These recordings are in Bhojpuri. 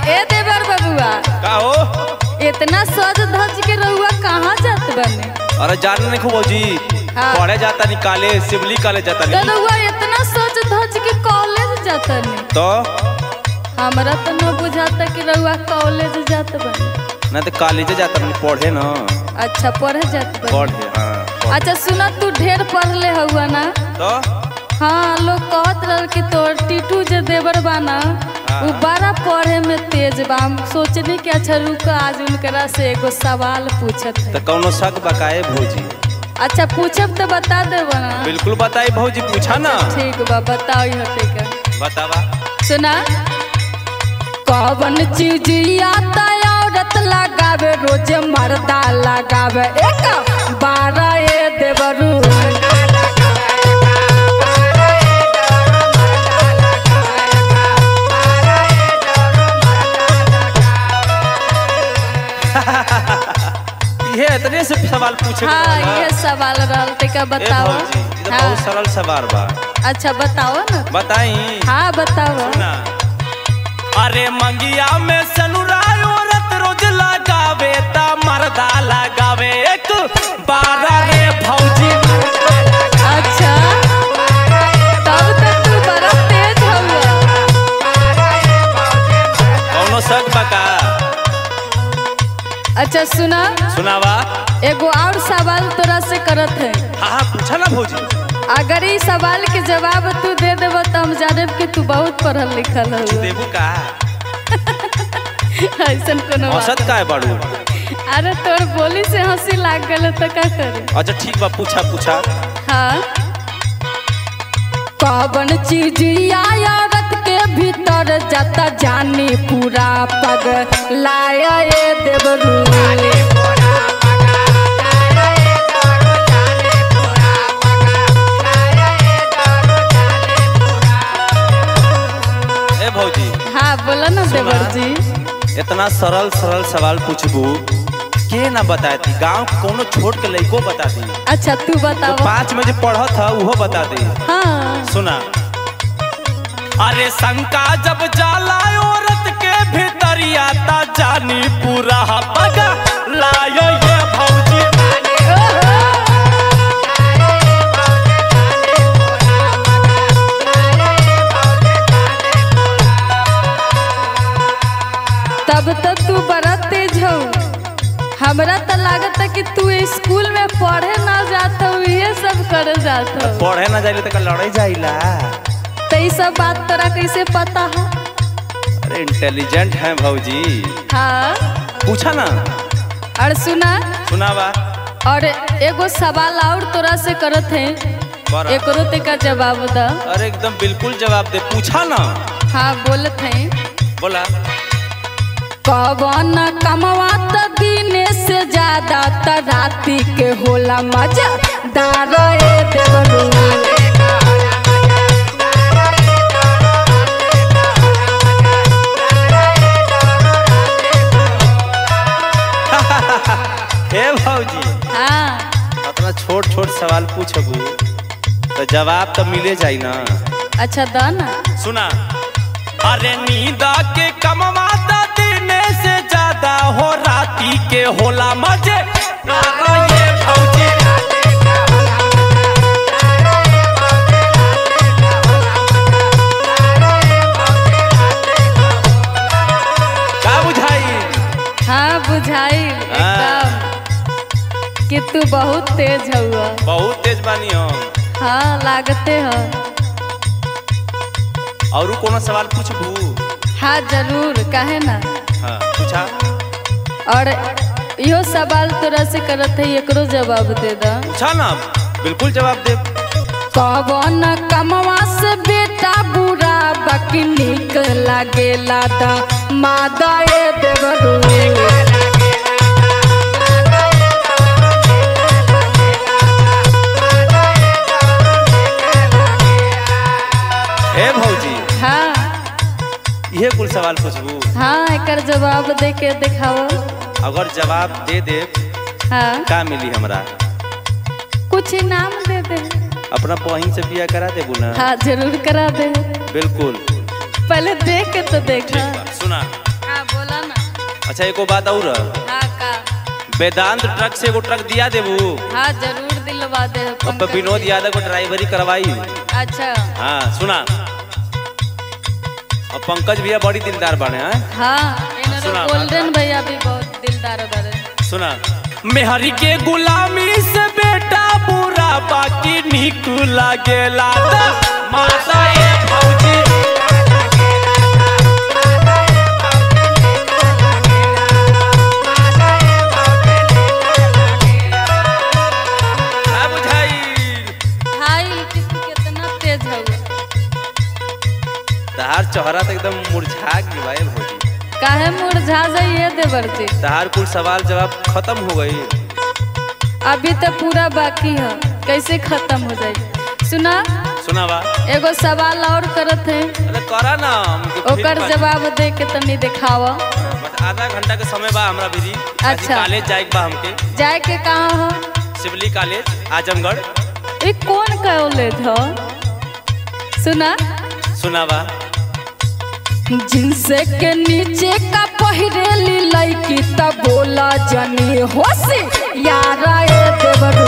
ए देवर बबुआ का हो? इतना सज धज के रहुआ कहाँ जात बने? अरे जान नहीं खूब जी हाँ। पढ़े जाता नहीं कॉलेज सिवली कॉलेज जाता तो नहीं रहुआ इतना सज धज के कॉलेज जाता नहीं? तो हमरा तो न बुझाता कि रहुआ कॉलेज जात बने। ना तो कॉलेज जाता नहीं पढ़े ना अच्छा पढ़े जात बने। पढ़े हाँ पढ़े। अच्छा सुना तू ढेर पढ़ ले हुआ ना? तो हाँ लोग कहत रह कि तोर टीटू जे देवर बाना हाँ। वो बड़ा पढ़े में तेज बा। हम सोचनी कि अच्छा रुक आज उनकरा से एगो सवाल पूछत है। तो कौनो शक बकाए भौजी? अच्छा पूछब तो बता देबो ना? बिल्कुल बताई भौजी पूछा ना। ठीक बा बताओ हटे का। बतावा। सुना कौन चीज आता औरत लगावे रोज मर्दा लगावे एक 12 ए देवरू। ये इतने से सवाल पूछे हाँ ये सवाल रहल का बताओ। ये तो हाँ। बहुत सरल सवाल बा। अच्छा बताओ ना। बताई हाँ बताओ। ना अरे मंगिया में सनुराय औरत रोज लगावे ता मर्दा लगावे एक 12 रे भौजी। अच्छा तब तक तू बड़ा तेज हुआ। कौनो शक बका? अच्छा सुना सुनावा। एगो और सवाल तोरा से करत है। हाँ हाँ पूछा ना भौजी। अगर इस सवाल के जवाब तू दे देब तो हम जाने कि तू बहुत पढ़ल लिखल हो। देबू का? ऐसा कोनो बात औसत का है बाड़ू? अरे तोर बोली से हंसी लाग गल तो का करे। अच्छा ठीक बा पूछा पूछा। हाँ कौन चीज औरत के भीतर जाता जानी पूरा पग लाया ये देवरू। ए भौजी हाँ बोला ना देवर जी। इतना सरल सरल सवाल पूछबू के ना बताती गांव कोनो छोट के लइको बता दी। अच्छा तू बताओ। तो 5 में जो पढ़त था वो बता दी। हाँ सुना अरे शंका जब जाला औरत के भीतरिया ता जानी पूरा पगा लायो ये भौजी। तब तो तू बड़ा तेज हो। हमरा तो लागता कि तू स्कूल में पढ़े ना जाता हो ये सब करे जाता हो। पढ़े ना जाइले तो लड़ाई जाइला। तो ये सब बात तोरा कैसे पता है? अरे इंटेलिजेंट है भौजी। हाँ पूछा ना। और सुना सुनावा। और एगो सवाल और तोरा से करत है बड़ा। एकरो ते का जवाब द। अरे एकदम बिल्कुल जवाब दे पूछा ना। हाँ बोलत है बोला। कौन कमवा त दिने से ज्यादा त राती के होला मजा दार ए देवरू। हे भौजी हाँ इतना छोट छोट सवाल पूछबू तो जवाब तो मिले जाई ना। अच्छा द ना। सुना अरे नींद के कमवाता दिने से ज्यादा हो राती के होला मजे ये भौजी। का बुझाई? हाँ बुझाई एकदम कि तू बहुत तेज हुआ। बहुत तेज बानी हम। हाँ लागते हो। और कोनो सवाल पूछबू? हाँ जरूर काहे ना। हाँ पूछा। और यो सवाल तोरा से करत है एकरो जवाब दे दा। पूछा ना बिल्कुल जवाब दे। कौन कमवा से बेटा बुरा बाकी निक लागेला दा मादा ए देवरू। हे भौजी हाँ ये कुल सवाल पूछबू? हाँ एकर जवाब दे के दिखाओ। अगर जवाब दे दे हाँ का मिली हमरा? कुछ इनाम दे दे। अपना बहिन से बिया करा देबू ना? हाँ जरूर करा दे। बिल्कुल। पहले देख के तो देखा। सुना हाँ अच्छा एको बात और हाँ का वेदांत ट्रक से एगो ट्रक दिया देबू। हाँ जरूर दिलवा दे अब विनोद यादव को ड्राइवरी करवाई। अच्छा हाँ सुना, अब पंकज भैया बड़ी दिलदार बने हैं। हाँ सुना, गोल्डन भैया भी बहुत दिलदार बने। सुना, मेहरी के गुलामी से बेटा बुरा बाकी निक लागेला माता ये फौजी। तहार चेहरा तो एकदम मुरझा गई भाई भौजी। काहे मुरझा जाइए देवर जी? तहार कुल सवाल जवाब खत्म हो गई। अभी तो पूरा बाकी है, कैसे खत्म हो जाए? सुना सुनावा, एगो सवाल और करत है। अरे करा ना, ओकर जवाब दे के तनी दिखावा। बस आधा घंटा के समय बा हमरा भी। अच्छा कॉलेज जाए बा हमके। जाए के कहाँ हो? सिवली कॉलेज आजमगढ़। ये कौन कॉलेज हो? सुना सुनावा, जिनसे के नीचे का पहिरेली लईकी तब बोला जनी होशी यारा ए देवरू।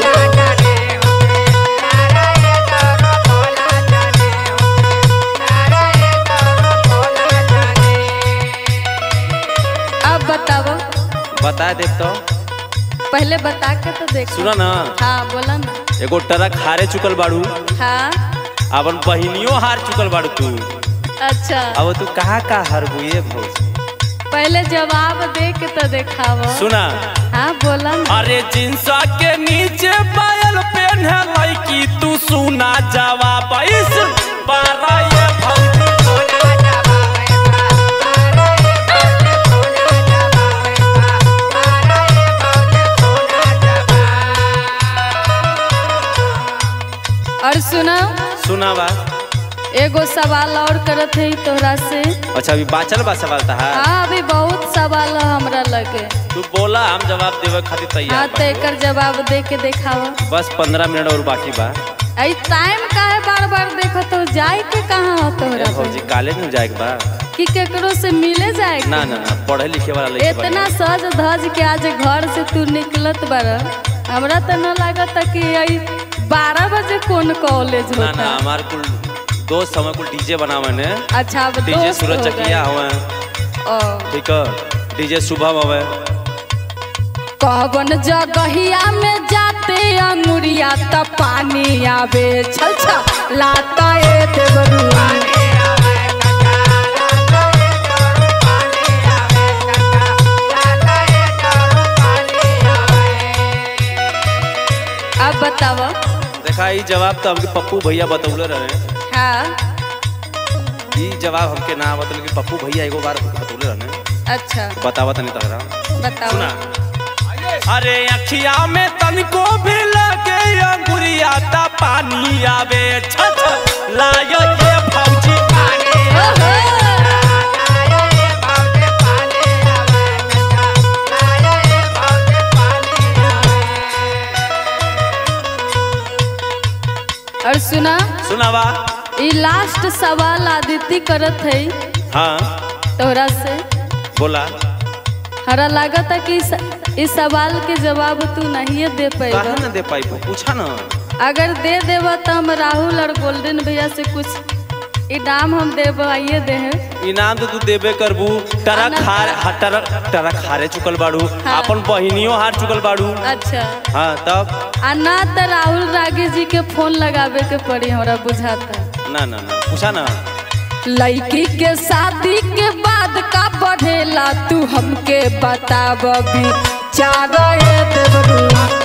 अब बताओ। बता दे तो पहले बता के तो देख। सुना ना। हाँ बोला ना। एगो ट्रक हारे चुकल बाड़ू। हाँ अपन बहिनियों हार चुकल बाड़ू तू। अच्छा अब तू कहाँ का हर बुए भौज? पहले जवाब दे के तो दिखावा। सुना, हाँ बोला ना। अरे जिंसा के नीचे पायल पहने लड़की तू सुना जवाब इस बारा ये भौजी। और सुना सुनावा, एगो सवाल और करत है तोहरा से। अच्छा अभी बाचल बा सवाल तहार। हाँ अभी बहुत सवाल है हमरा लगे। तू बोला, हम जवाब देवे खातिर हाँ तैयार तो एकर जवाब दे के दिखावा। बस 15 मिनट और बाकी बा। आई टाइम काहे बार बार देखो तो जाए के कहाँ हो तोहरा? भौजी कॉलेज में जाए के बा कि केकरो से मिले जाए? ना ना ना, पढ़े लिखे वाला लड़की इतना सज धज के आज घर से तू निकलत बारा, हमरा तो न लागत कि 12 बजे कौन कॉलेज ना होता? ना, हमारे कुल दोस्त हमें कुल डीजे बनावे ने। अच्छा अब डीजे दोस्त सूरज हो चकिया गए। हवे, ओ ठीक है, डीजे शुभम हवे। कवन जगहिया में जाते अंगुरिया त पानी आवे छल छल लाता ए देवरू। अब बताओ। देखा ये जवाब तो हमके पप्पू भैया बतौले रहे। हाँ ये जवाब हमके ना बतौले कि पप्पू भैया एगो बार बतौले रहे। अच्छा बतावा तनी तहरा। बताओ। सुना, अरे अखिया में तनको भी लगे अंगुरिया ता पानी आवे छछ लायो ये भौजी। ओहो। और सुना, सुनावा, ये लास्ट सवाल आदित्य करत है हाँ तोरा से। बोला, हरा लागत है कि इस सवाल के जवाब तू नहीं दे पाएगा। कहाँ ना दे पाई, पूछा ना। अगर दे देवा तो हम राहुल और गोल्डन भैया से कुछ इनाम हम देवाइए दे हैं। इनाम तो तू देबे करबू। ट्रक हारे चुकल बाड़ू। हाँ। अपन बहिनियों हार चुकल बाड़ू। अच्छा हाँ तब आ ना तो राहुल रागी जी के फोन लगावे के पड़ी हमरा बुझाता। ना ना ना, पूछा ना। लड़की के शादी के बाद का बढ़ेला तू हमके बताबी चारा ए देवरू।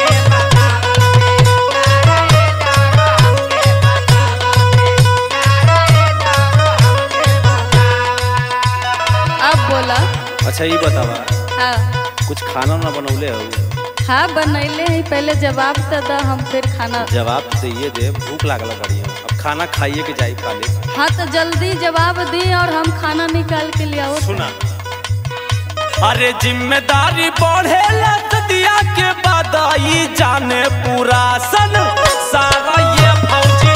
अब बोला। अच्छा ये बतावा, हाँ कुछ खाना ना बनौले हो? हाँ बनैले है, पहले जवाब तो दा हम फिर खाना। जवाब तो ये दे, भूख लागल बढ़िया। अब खाना खाइए के जाई कॉलेज। हाँ तो जल्दी जवाब दी और हम खाना निकाल के ले आओ। सुना, अरे जिम्मेदारी बढ़ेला दिया के बाद आई जाने पूरा सन सारा ये भौजी।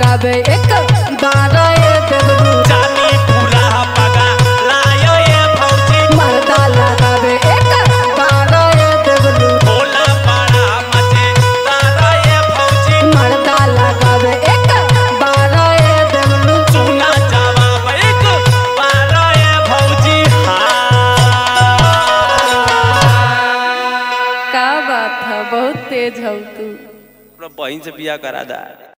लगावे एक बार ये देवरू जानी पूरा पगा लायो ये भौजी मर्दा लगावे एक बार ये देवरू भोला बड़ा मजे दादा ये भौजी मर्दा लगावे एक बार ये देवरू सुना जवाब एक बार ये भौजी का बात है बहुत तेज हो तू बहन से बिया करा दा।